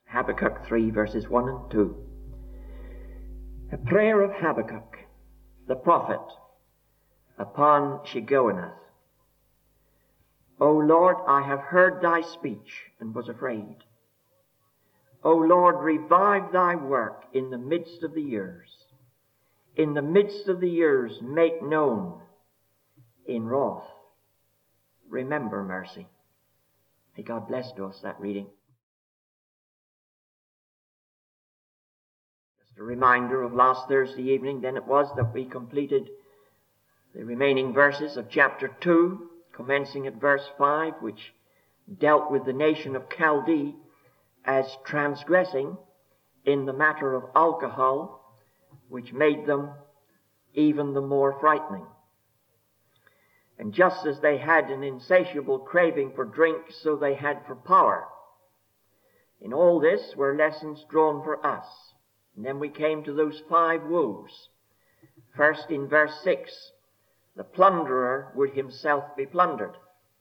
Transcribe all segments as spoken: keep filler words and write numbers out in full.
Habakkuk three, verses one and two. A prayer of Habakkuk, the prophet, upon Shigionoth. O Lord, I have heard thy speech and was afraid. O Lord, revive thy work in the midst of the years. In the midst of the years make known. In wrath remember mercy. May God bless to us that reading. Just a reminder of last Thursday evening, then it was that we completed the remaining verses of chapter two, commencing at verse five, which dealt with the nation of Chaldee as transgressing in the matter of alcohol, which made them even the more frightening. And just as they had an insatiable craving for drink, so they had for power. In all this were lessons drawn for us. And then we came to those five woes. First, in verse six, the plunderer would himself be plundered.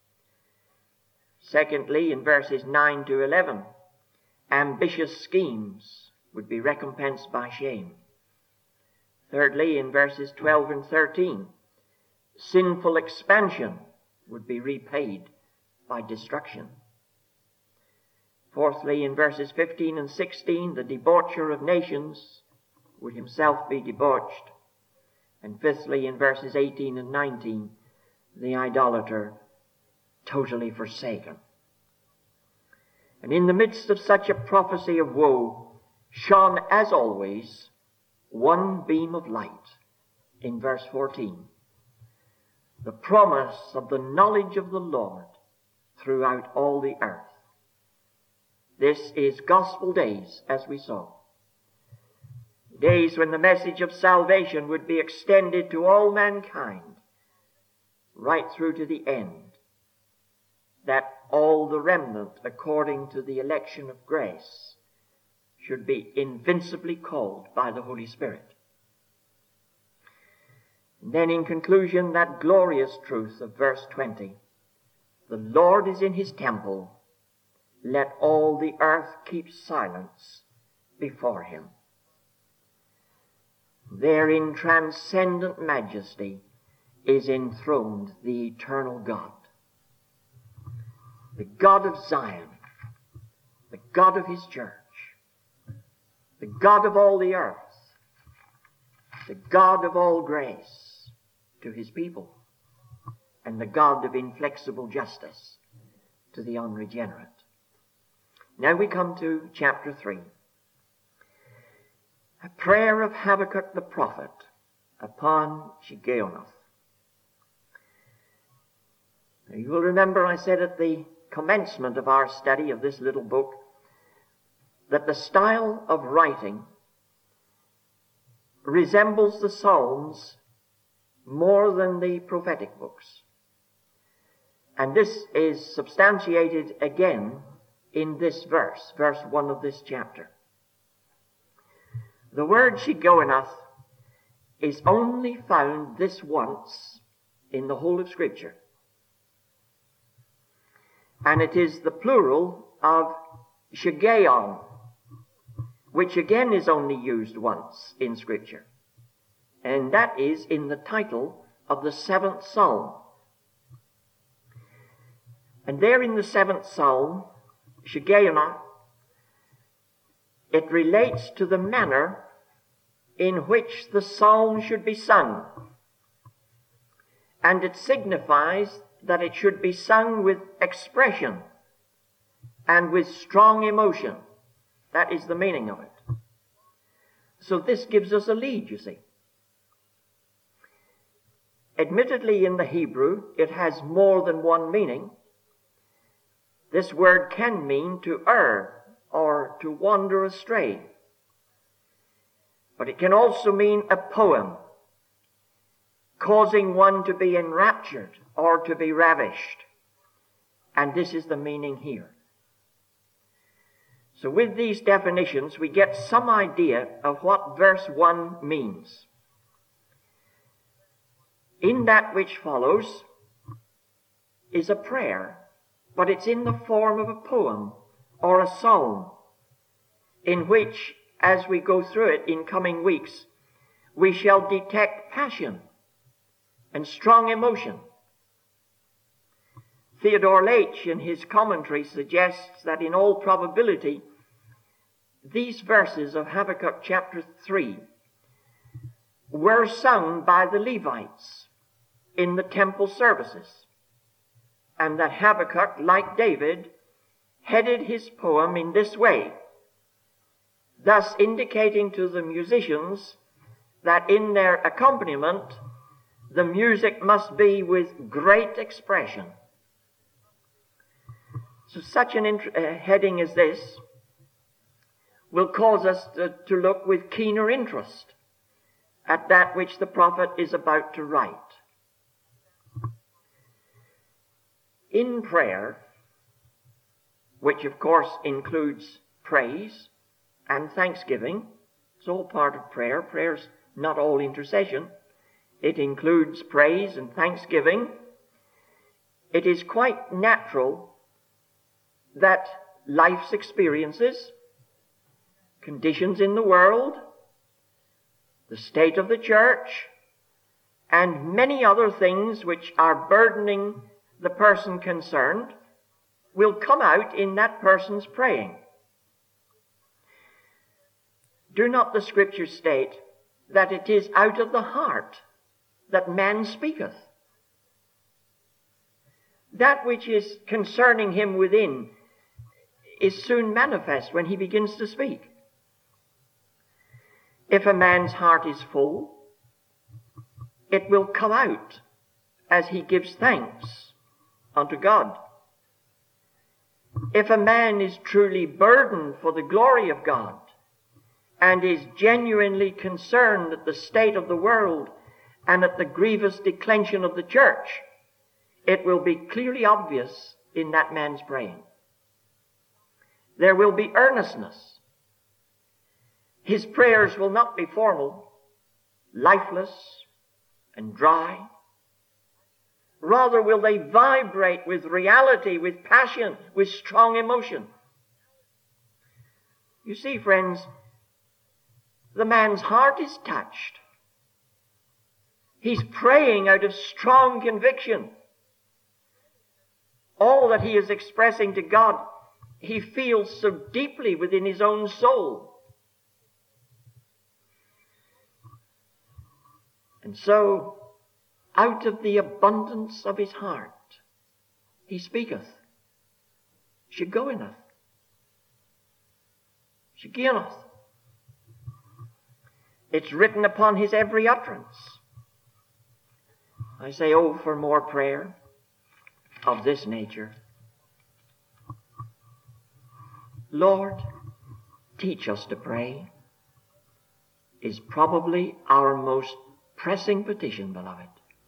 Secondly, in verses nine to eleven, ambitious schemes would be recompensed by shame. Thirdly, in verses twelve and thirteen, sinful expansion would be repaid by destruction. Fourthly, in verses fifteen and sixteen, the debaucher of nations would himself be debauched. And fifthly, in verses eighteen and nineteen, the idolater totally forsaken. And in the midst of such a prophecy of woe shone, as always, one beam of light in verse fourteen. The promise of the knowledge of the Lord throughout all the earth. This is gospel days, as we saw. Days when the message of salvation would be extended to all mankind, right through to the end, that all the remnant, according to the election of grace, should be invincibly called by the Holy Spirit. And then in conclusion, that glorious truth of verse twenty, the Lord is in his temple, let all the earth keep silence before him. There in transcendent majesty is enthroned the eternal God, the God of Zion, the God of his church, the God of all the earth, the God of all grace to his people, and the God of inflexible justice to the unregenerate. Now we come to chapter three. A prayer of Habakkuk the prophet upon Shigionoth. Now you will remember I said at the commencement of our study of this little book that the style of writing resembles the Psalms more than the prophetic books. And this is substantiated again in this verse, verse one of this chapter. The word Shigionoth is only found this once in the whole of Scripture. And it is the plural of Shigeon, which again is only used once in Scripture. And that is in the title of the seventh Psalm. And there in the seventh Psalm, Shigionoth, it relates to the manner in which the psalm should be sung. And it signifies that it should be sung with expression and with strong emotion. That is the meaning of it. So this gives us a lead, you see. Admittedly, in the Hebrew, it has more than one meaning. This word can mean to err or to wander astray. But it can also mean a poem, causing one to be enraptured or to be ravished. And this is the meaning here. So with these definitions, we get some idea of what verse one means. In that which follows is a prayer, but it's in the form of a poem or a psalm. in which, as we go through it in coming weeks, we shall detect passion and strong emotion. Theodore Leitch, in his commentary, suggests that in all probability, these verses of Habakkuk chapter three were sung by the Levites in the temple services, and that Habakkuk, like David, headed his poem in this way, thus indicating to the musicians that in their accompaniment the music must be with great expression. So such an int- uh, heading as this will cause us to, to look with keener interest at that which the prophet is about to write. In prayer, which of course includes praise and thanksgiving, it's all part of prayer. Prayer's not all intercession. It includes praise and thanksgiving. It is quite natural that life's experiences, conditions in the world, the state of the church, and many other things which are burdening the person concerned will come out in that person's praying. Do not the Scriptures state that it is out of the heart that man speaketh? That which is concerning him within is soon manifest when he begins to speak. If a man's heart is full, it will come out as he gives thanks unto God. If a man is truly burdened for the glory of God and is genuinely concerned at the state of the world and at the grievous declension of the church, it will be clearly obvious in that man's praying. There will be earnestness. His prayers will not be formal, lifeless, and dry. Rather will they vibrate with reality, with passion, with strong emotion. You see, friends, the man's heart is touched. He's praying out of strong conviction. All that he is expressing to God, he feels so deeply within his own soul. And so, out of the abundance of his heart, he speaketh. She goeth. She giveth. It's written upon his every utterance. I say, oh, for more prayer of this nature. Lord, teach us to pray, is probably our most pressing petition, beloved.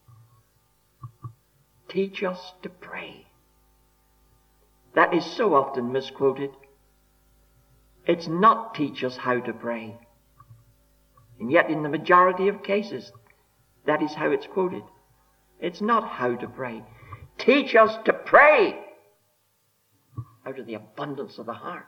Teach us to pray. That is so often misquoted. It's not teach us how to pray. And yet in the majority of cases, that is how it's quoted. It's not how to pray. Teach us to pray out of the abundance of the heart.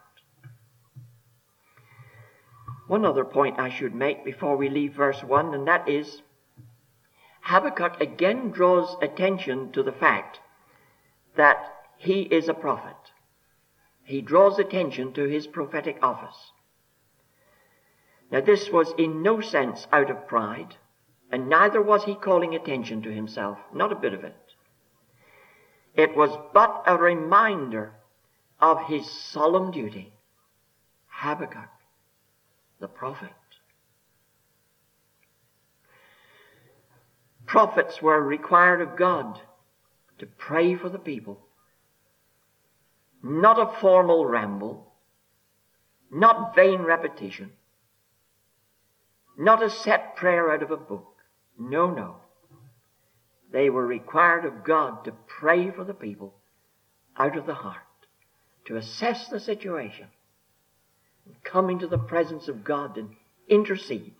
One other point I should make before we leave verse one, and that is Habakkuk again draws attention to the fact that he is a prophet. He draws attention to his prophetic office. Now this was in no sense out of pride, and neither was he calling attention to himself, not a bit of it. It was but a reminder of his solemn duty. Habakkuk, the prophet. Prophets were required of God to pray for the people. Not a formal ramble, not vain repetition, not a set prayer out of a book. No, no. They were required of God to pray for the people out of the heart, to assess the situation, and come into the presence of God and intercede.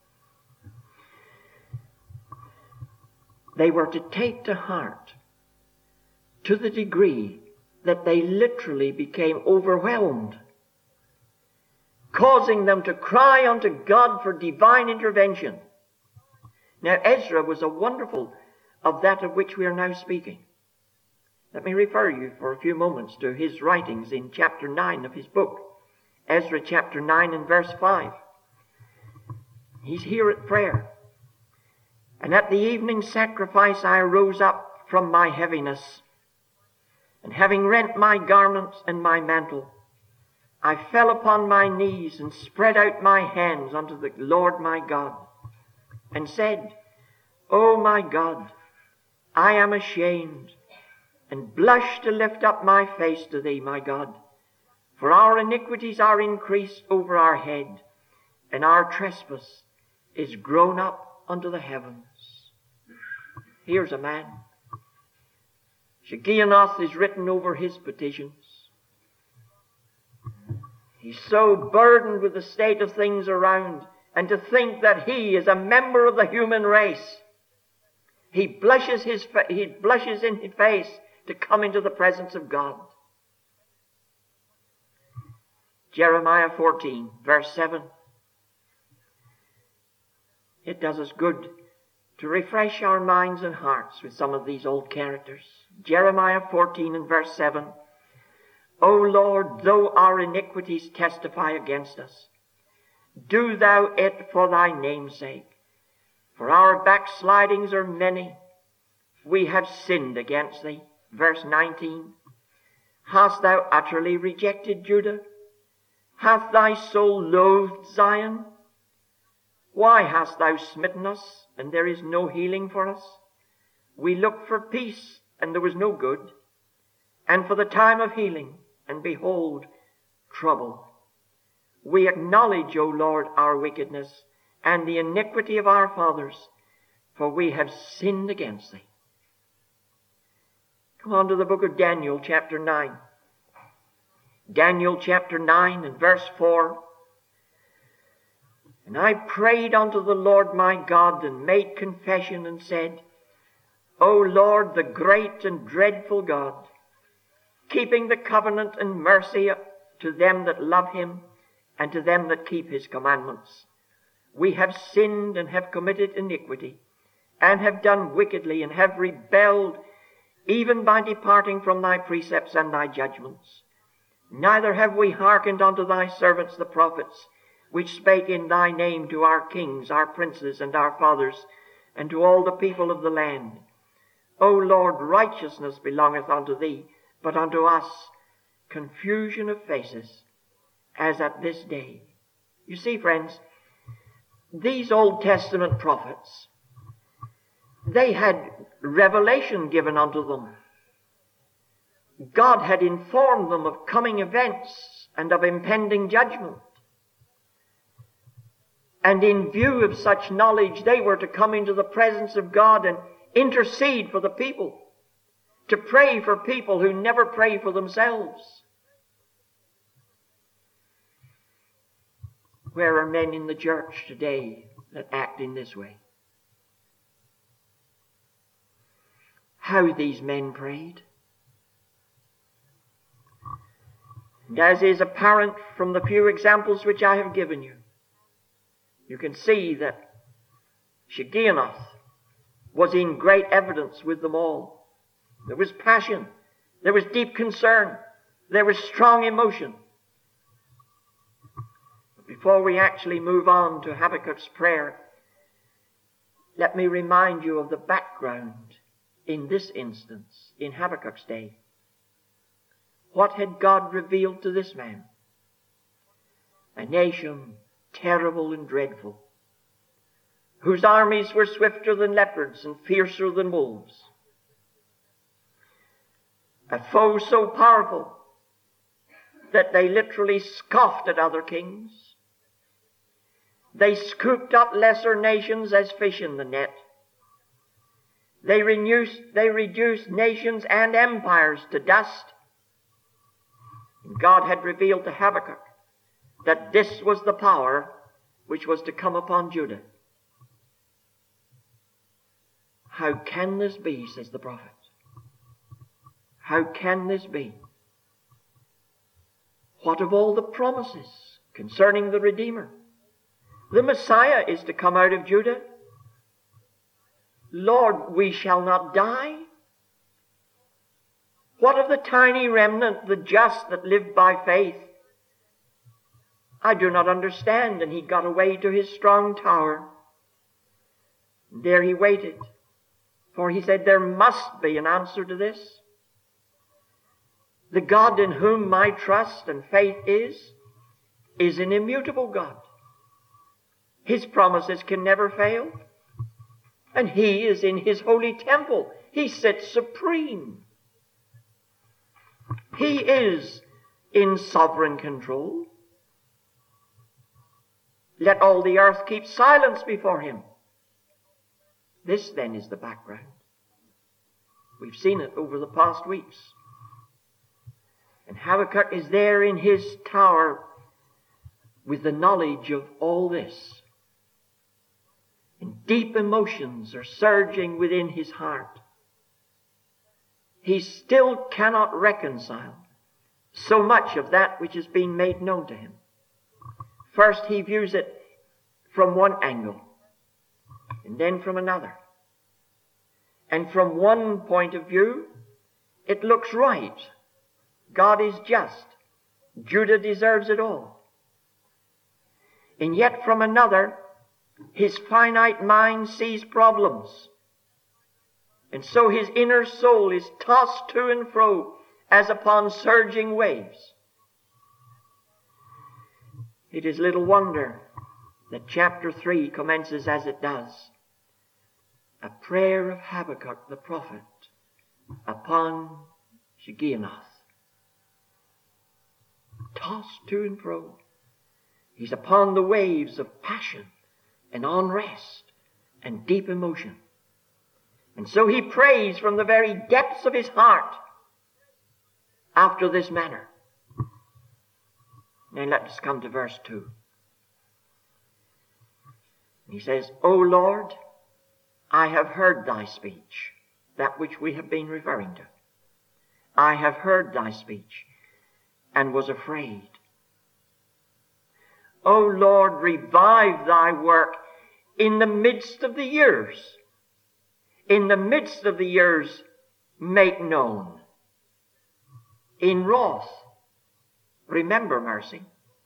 They were to take to heart to the degree that they literally became overwhelmed, causing them to cry unto God for divine intervention. Now Ezra was a wonderful of that of which we are now speaking. Let me refer you for a few moments to his writings in chapter nine of his book. Ezra chapter nine and verse five. He's here at prayer. And at the evening sacrifice I rose up from my heaviness, and having rent my garments and my mantle, I fell upon my knees and spread out my hands unto the Lord my God, and said, O my God, I am ashamed, and blush to lift up my face to thee, my God. For our iniquities are increased over our head, and our trespass is grown up unto the heavens. Here's a man. Shigionoth is written over his petitions. He's so burdened with the state of things around, and to think that he is a member of the human race. He blushes his fa- he blushes in his face to come into the presence of God. Jeremiah fourteen, verse seven. It does us good to refresh our minds and hearts with some of these old characters. Jeremiah fourteen and verse seven. O Lord, though our iniquities testify against us, do thou it for thy name's sake. For our backslidings are many. We have sinned against thee. Verse nineteen. Hast thou utterly rejected Judah? Hath thy soul loathed Zion? Why hast thou smitten us, and there is no healing for us? We looked for peace, and there was no good, and for the time of healing, and behold, trouble. We acknowledge, O Lord, our wickedness, and the iniquity of our fathers, for we have sinned against thee. Come on to the book of Daniel, chapter nine. Daniel chapter nine and verse four. And I prayed unto the Lord my God, and made confession, and said, O Lord, the great and dreadful God, keeping the covenant and mercy to them that love him, and to them that keep his commandments. We have sinned and have committed iniquity, and have done wickedly, and have rebelled, even by departing from thy precepts and thy judgments. Neither have we hearkened unto thy servants the prophets, which spake in thy name to our kings, our princes, and our fathers, and to all the people of the land. O Lord, righteousness belongeth unto thee, but unto us confusion of faces, as at this day. You see, friends, these Old Testament prophets, they had revelation given unto them. God had informed them of coming events and of impending judgment. And in view of such knowledge, they were to come into the presence of God and intercede for the people, to pray for people who never pray for themselves. Where are men in the church today that act in this way? How these men prayed. And as is apparent from the few examples which I have given you, you can see that Shigionoth was in great evidence with them all. There was passion. There was deep concern. There was strong emotion. But before we actually move on to Habakkuk's prayer, let me remind you of the background in this instance, in Habakkuk's day. What had God revealed to this man? A nation terrible and dreadful, whose armies were swifter than leopards and fiercer than wolves. A foe so powerful that they literally scoffed at other kings. They scooped up lesser nations as fish in the net. They reduced, they reduced nations and empires to dust. And God had revealed to Habakkuk that this was the power which was to come upon Judah. How can this be, says the prophet? How can this be? What of all the promises concerning the Redeemer. The Messiah is to come out of Judah. Lord, we shall not die. What of the tiny remnant, the just that lived by faith? I do not understand. And he got away to his strong tower. There he waited. For he said, there must be an answer to this. The God in whom my trust and faith is, is an immutable God. His promises can never fail. And he is in his holy temple. He sits supreme. He is in sovereign control. Let all the earth keep silence before him. This then is the background. We've seen it over the past weeks. And Habakkuk is there in his tower with the knowledge of all this. And deep emotions are surging within his heart. He still cannot reconcile so much of that which has been made known to him. First, he views it from one angle, and then from another. And from one point of view, it looks right. God is just. Judah deserves it all. And yet from another, his finite mind sees problems. And so his inner soul is tossed to and fro as upon surging waves. It is little wonder that chapter three commences as it does. A prayer of Habakkuk the prophet upon Shigionoth. Tossed to and fro. He's upon the waves of passion and unrest and deep emotion. And so he prays from the very depths of his heart after this manner. Now let us come to verse two. He says, O Lord, I have heard thy speech, that which we have been referring to. I have heard thy speech and was afraid. O Lord, revive thy work in the midst of the years. In the midst of the years, make known. In wrath, remember mercy.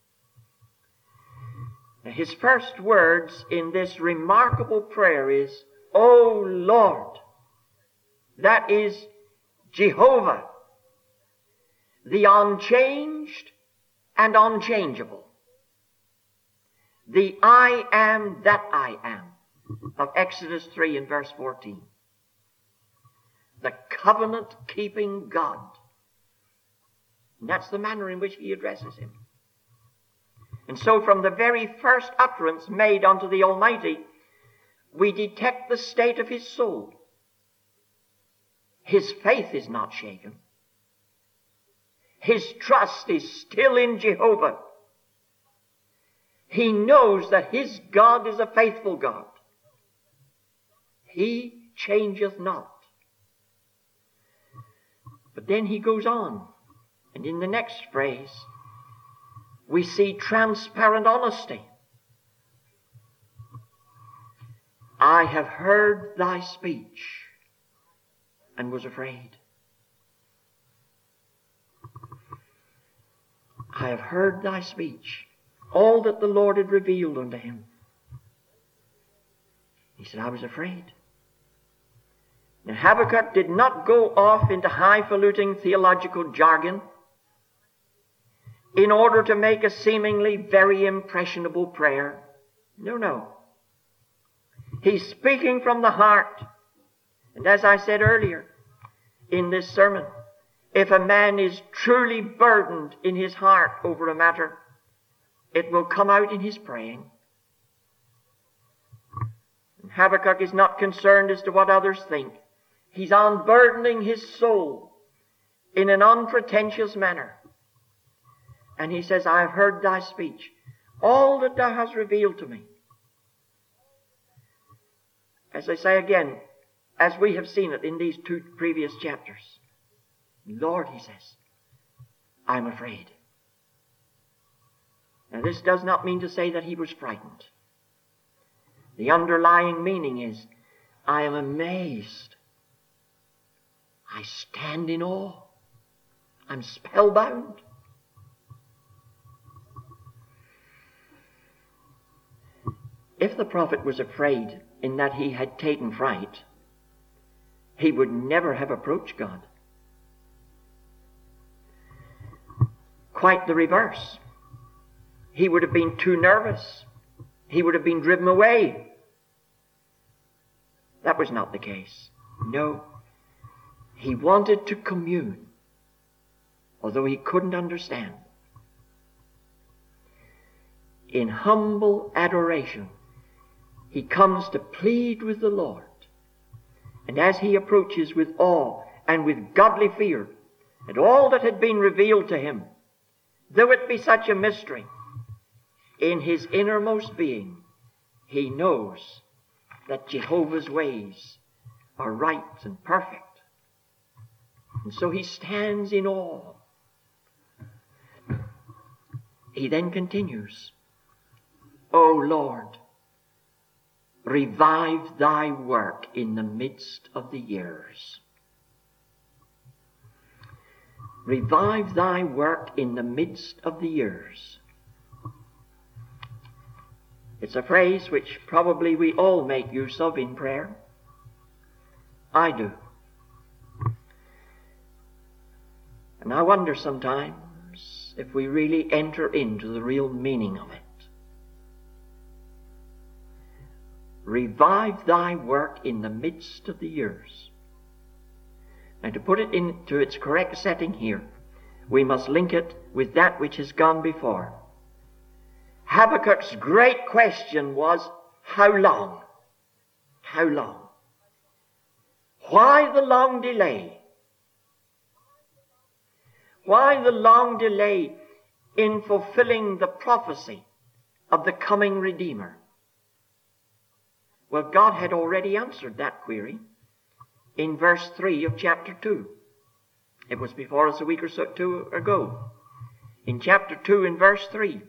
His first words in this remarkable prayer is, O Lord. That is Jehovah, the unchanged and unchangeable. The I am that I am of Exodus three and verse fourteen. The covenant-keeping God. And that's the manner in which he addresses him. And so from the very first utterance made unto the Almighty, we detect the state of his soul. His faith is not shaken. His trust is still in Jehovah. He knows that his God is a faithful God. He changeth not. But then he goes on, and in the next phrase, we see transparent honesty. I have heard thy speech and was afraid. I have heard thy speech, all that the Lord had revealed unto him. He said, I was afraid. Now Habakkuk did not go off into highfalutin theological jargon in order to make a seemingly very impressionable prayer. No, no. He's speaking from the heart. And as I said earlier in this sermon, if a man is truly burdened in his heart over a matter, it will come out in his praying. And Habakkuk is not concerned as to what others think. He's unburdening his soul in an unpretentious manner. And he says, I have heard thy speech, all that thou hast revealed to me. As I say again, as we have seen it in these two previous chapters, Lord, he says, I'm afraid. Now, this does not mean to say that he was frightened. The underlying meaning is, I am amazed. I stand in awe. I'm spellbound. If the prophet was afraid in that he had taken fright, he would never have approached God. Quite the reverse. He would have been too nervous. He would have been driven away. That was not the case. No. He wanted to commune, although he couldn't understand. In humble adoration, he comes to plead with the Lord. And as he approaches with awe and with godly fear at all that had been revealed to him, though it be such a mystery, in his innermost being, he knows that Jehovah's ways are right and perfect. And so he stands in awe. He then continues, O Lord, revive thy work in the midst of the years. Revive thy work in the midst of the years. It's a phrase which probably we all make use of in prayer. I do. And I wonder sometimes if we really enter into the real meaning of it. Revive thy work in the midst of the years. And to put it into its correct setting here, we must link it with that which has gone before. Habakkuk's great question was, how long? How long? Why the long delay? Why the long delay in fulfilling the prophecy of the coming Redeemer? Well, God had already answered that query in verse three of chapter two. It was before us a week or so two ago. In chapter two, in verse three,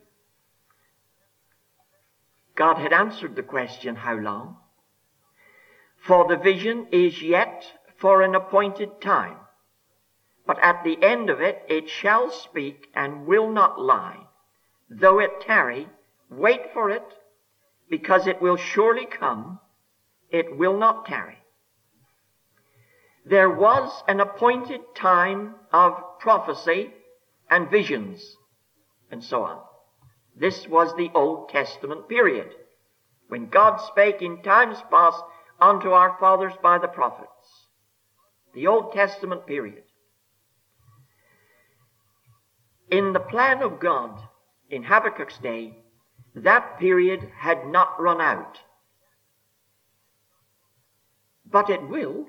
God had answered the question, how long? For the vision is yet for an appointed time, but at the end of it, it shall speak and will not lie. Though it tarry, wait for it, because it will surely come, it will not tarry. There was an appointed time of prophecy and visions, and so on. This was the Old Testament period, when God spake in times past unto our fathers by the prophets. The Old Testament period. In the plan of God, in Habakkuk's day, that period had not run out. But it will.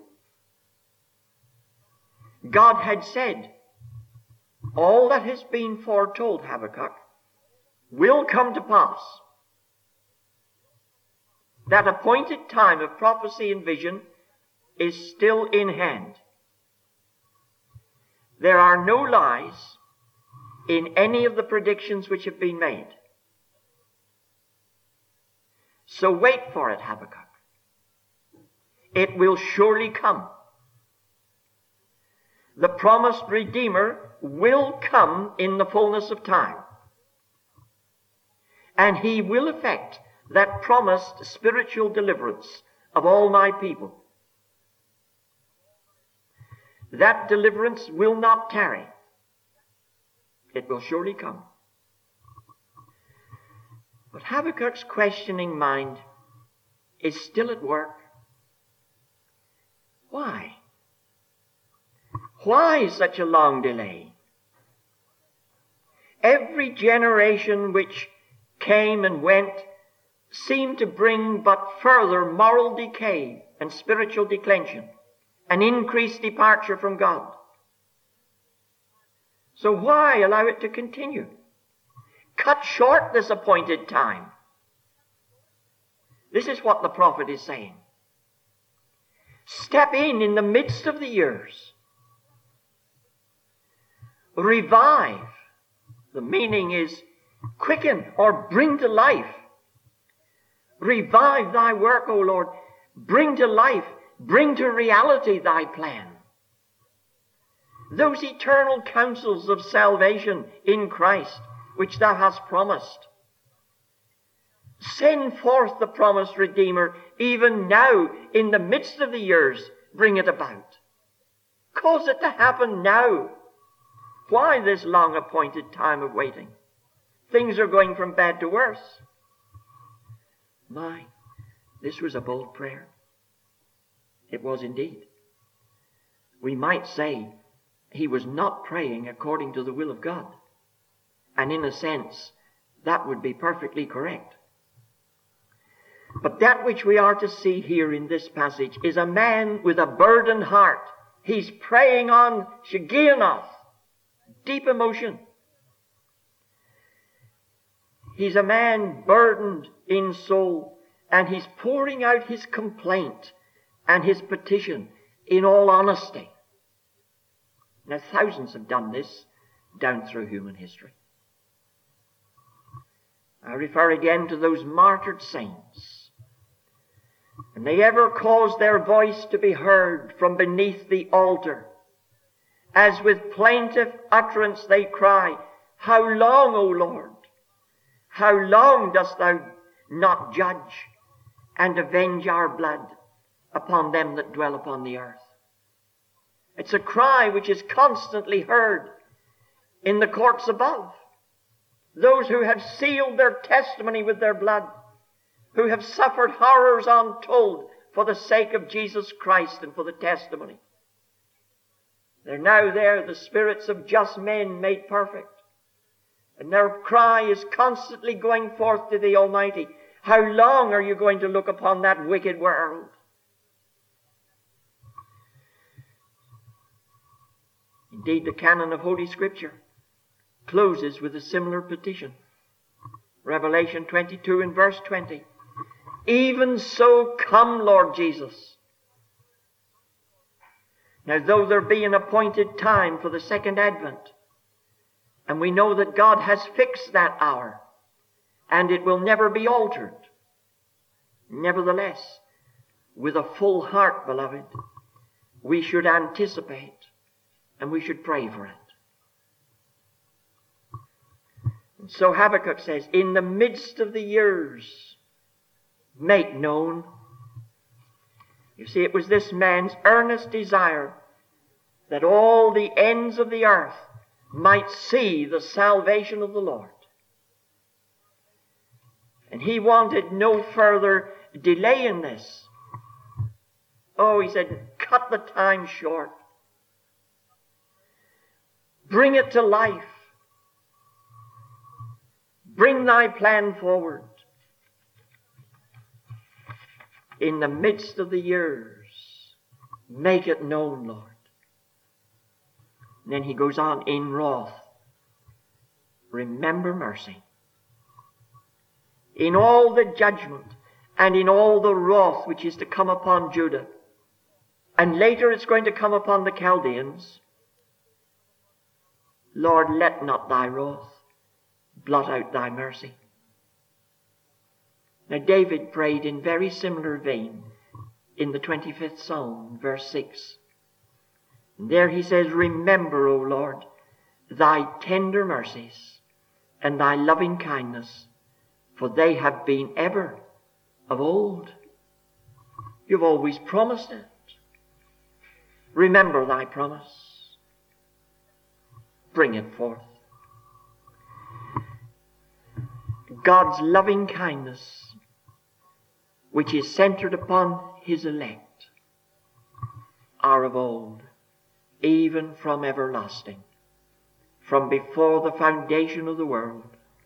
God had said, all that has been foretold, Habakkuk, will come to pass. That appointed time of prophecy and vision is still in hand. There are no lies in any of the predictions which have been made. So wait for it, Habakkuk. It will surely come. The promised Redeemer will come in the fullness of time. And he will effect that promised spiritual deliverance of all my people. That deliverance will not tarry. It will surely come. But Habakkuk's questioning mind is still at work. Why? Why such a long delay? Every generation which came and went seemed to bring but further moral decay and spiritual declension, an increased departure from God. So why allow it to continue? Cut short this appointed time. This is what the prophet is saying. Step in in the midst of the years. Revive. The meaning is quicken or bring to life. Revive thy work, O Lord. Bring to life, bring to reality thy plan. Those eternal counsels of salvation in Christ, which thou hast promised. Send forth the promised Redeemer, even now, in the midst of the years. Bring it about. Cause it to happen now. Why this long appointed time of waiting? Things are going from bad to worse. My, this was a bold prayer. It was indeed. We might say he was not praying according to the will of God. And in a sense, that would be perfectly correct. But that which we are to see here in this passage is a man with a burdened heart. He's praying on Shigionoth, deep emotion. He's a man burdened in soul, and he's pouring out his complaint and his petition in all honesty. Now, thousands have done this down through human history. I refer again to those martyred saints. And they ever caused their voice to be heard from beneath the altar, as with plaintive utterance they cry, How long, O Lord? How long dost thou not judge and avenge our blood upon them that dwell upon the earth? It's a cry which is constantly heard in the courts above. Those who have sealed their testimony with their blood, who have suffered horrors untold for the sake of Jesus Christ and for the testimony. They're now there, the spirits of just men made perfect. And their cry is constantly going forth to the Almighty. How long are you going to look upon that wicked world? Indeed, the canon of Holy Scripture closes with a similar petition. Revelation twenty-two and verse twenty. Even so come, Lord Jesus. Now, though there be an appointed time for the second advent, and we know that God has fixed that hour, and it will never be altered, nevertheless, with a full heart, beloved, we should anticipate and we should pray for it. And so Habakkuk says, in the midst of the years, make known. You see, it was this man's earnest desire that all the ends of the earth might see the salvation of the Lord. And he wanted no further delay in this. Oh, he said, cut the time short. Bring it to life. Bring thy plan forward. In the midst of the years, make it known, Lord. And then he goes on, in wrath, remember mercy. In all the judgment and in all the wrath which is to come upon Judah, and later it's going to come upon the Chaldeans, Lord, let not thy wrath blot out thy mercy. Now, David prayed in very similar vein in the twenty-fifth Psalm, verse six. And there he says, remember, O Lord, thy tender mercies and thy loving kindness, for they have been ever of old. You've always promised it. Remember thy promise. Bring it forth. God's loving kindness, which is centered upon his elect, are of old, even from everlasting, from before the foundation of the world.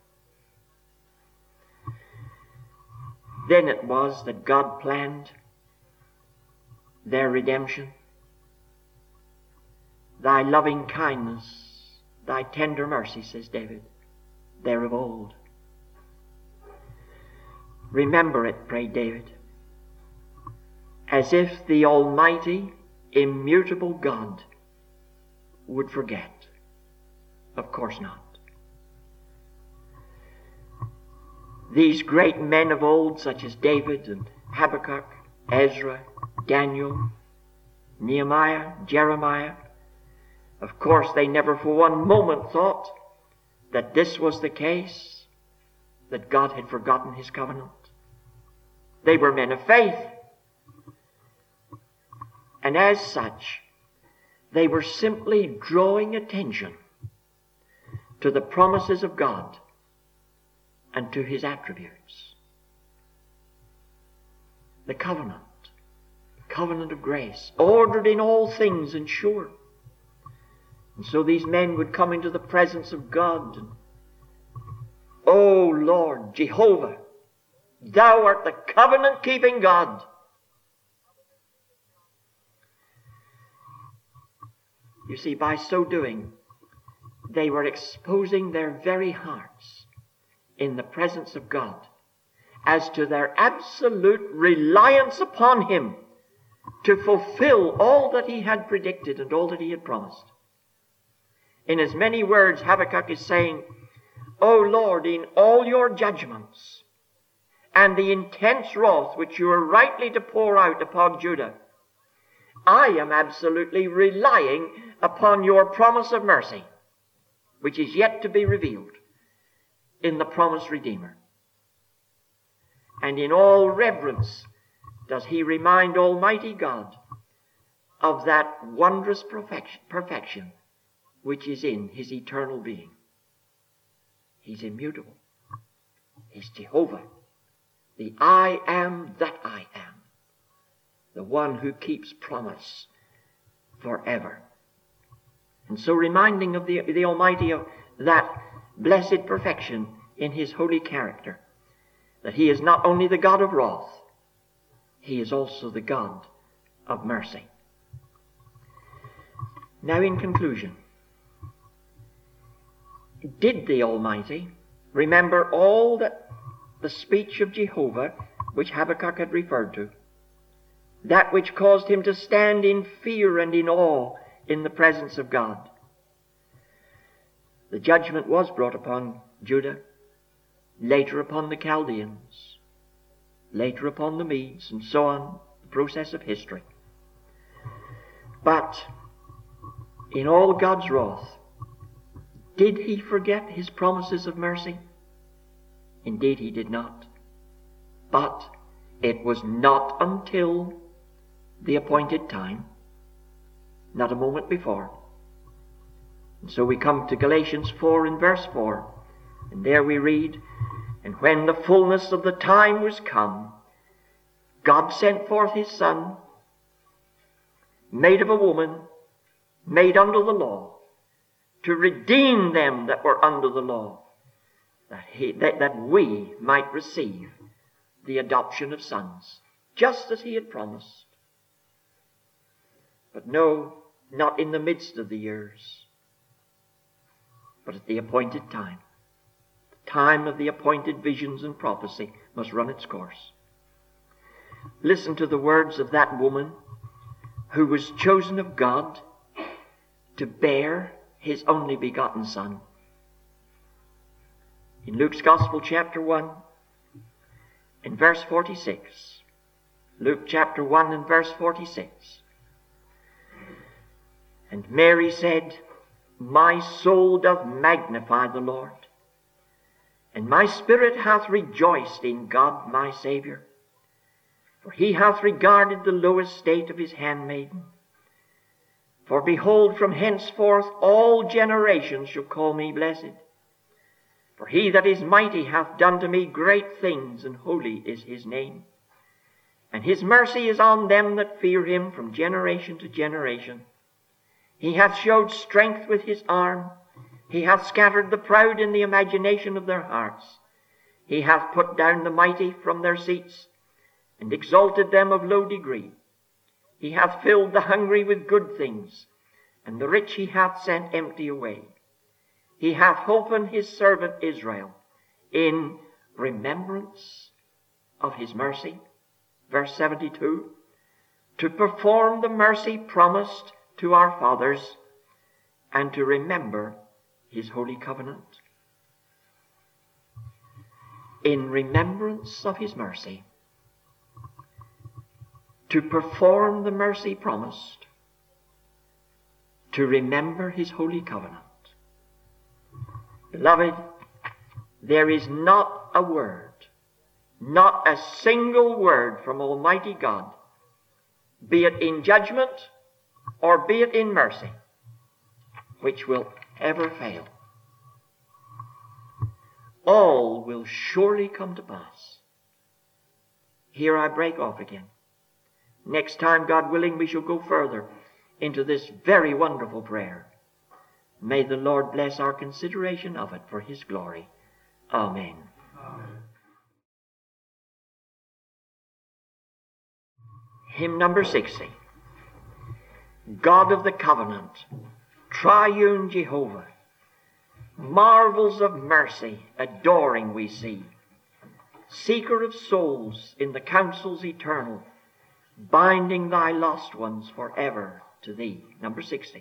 Then it was that God planned their redemption. Thy loving kindness, thy tender mercy, says David, they're of old. Remember it, prayed David, as if the Almighty, immutable God would forget. Of course not. these great men of old, such as David and Habakkuk, Ezra, Daniel, Nehemiah, Jeremiah, of course they never for one moment thought that this was the case, that God had forgotten his covenant. They were men of faith. And as such, they were simply drawing attention to the promises of God and to his attributes. The covenant, the covenant of grace, ordered in all things and sure. And so these men would come into the presence of God. And, O Lord, Jehovah, thou art the covenant-keeping God. You see, by so doing, they were exposing their very hearts in the presence of God as to their absolute reliance upon him to fulfill all that he had predicted and all that he had promised. In as many words, Habakkuk is saying, O Lord, in all your judgments and the intense wrath which you are rightly to pour out upon Judah, I am absolutely relying upon your promise of mercy, which is yet to be revealed in the promised Redeemer. And in all reverence does he remind Almighty God of that wondrous perfection, perfection which is in his eternal being. He's immutable. He's Jehovah, the I am that I am, the one who keeps promise forever. And so reminding of the, the Almighty of that blessed perfection in his holy character, that he is not only the God of wrath, he is also the God of mercy. Now in conclusion, did the Almighty remember all that the speech of Jehovah, which Habakkuk had referred to, that which caused him to stand in fear and in awe in the presence of God? The judgment was brought upon Judah, later upon the Chaldeans, later upon the Medes, and so on, the process of history. But in all God's wrath, did he forget his promises of mercy? Indeed he did not. But it was not until the appointed time, not a moment before. And so we come to Galatians four and verse four, and there we read, And when the fullness of the time was come, God sent forth his Son, made of a woman, made under the law, to redeem them that were under the law, that, he, that, that we might receive the adoption of sons, just as he had promised. But no, not in the midst of the years, but at the appointed time. The time of the appointed visions and prophecy must run its course. Listen to the words of that woman who was chosen of God to bear his only begotten Son. In Luke's Gospel, chapter one, in verse forty-six. Luke chapter one and verse forty-six. And Mary said, My soul doth magnify the Lord, and my spirit hath rejoiced in God my Saviour, for he hath regarded the low estate of his handmaiden. For behold, from henceforth all generations shall call me blessed. For he that is mighty hath done to me great things, and holy is his name. And his mercy is on them that fear him from generation to generation. He hath showed strength with his arm. He hath scattered the proud in the imagination of their hearts. He hath put down the mighty from their seats, and exalted them of low degree. He hath filled the hungry with good things, and the rich he hath sent empty away. He hath holpen his servant Israel in remembrance of his mercy. Verse seventy-two, to perform the mercy promised to our fathers, and to remember his holy covenant. in remembrance of his mercy, to perform the mercy promised, to remember his holy covenant. Beloved, there is not a word, not a single word from Almighty God, be it in judgment or be it in mercy, which will ever fail. All will surely come to pass. Here I break off again. Next time, God willing, we shall go further into this very wonderful prayer. May the Lord bless our consideration of it for his glory. Amen. Amen. Hymn number sixty. God of the covenant, triune Jehovah, marvels of mercy adoring we see, seeker of souls in the councils eternal, binding thy lost ones forever to thee. Number sixty.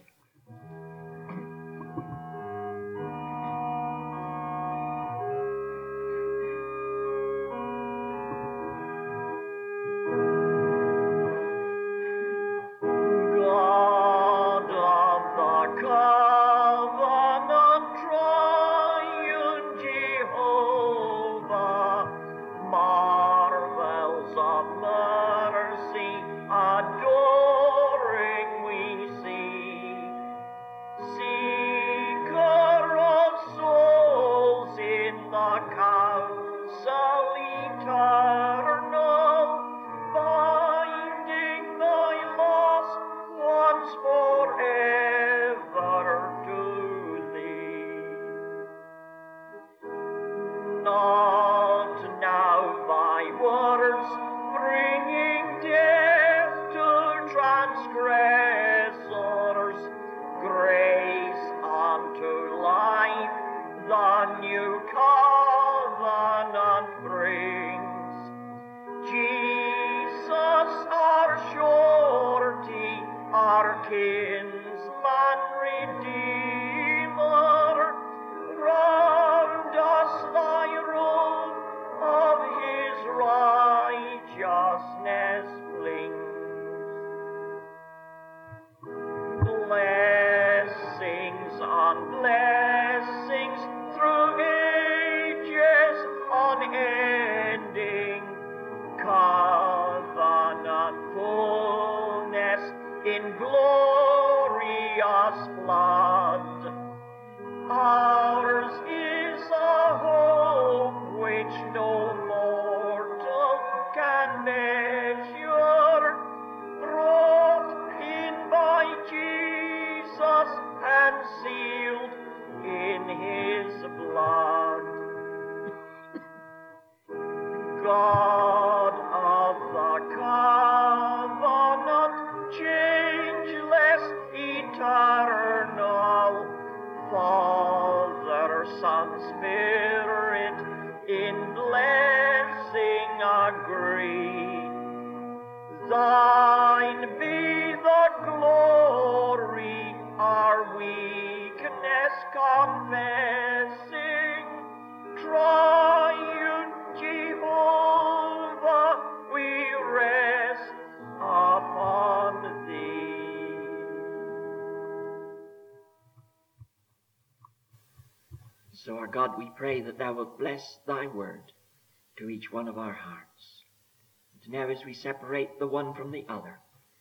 So, our God, we pray that thou wilt bless thy word to each one of our hearts. And now as we separate the one from the other,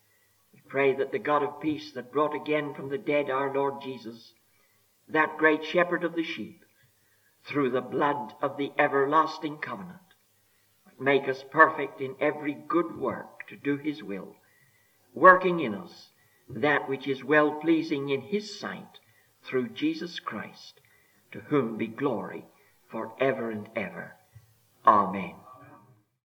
we pray that the God of peace that brought again from the dead our Lord Jesus, that great shepherd of the sheep, through the blood of the everlasting covenant, make us perfect in every good work to do his will, working in us that which is well-pleasing in his sight through Jesus Christ, to whom be glory for ever and ever. Amen.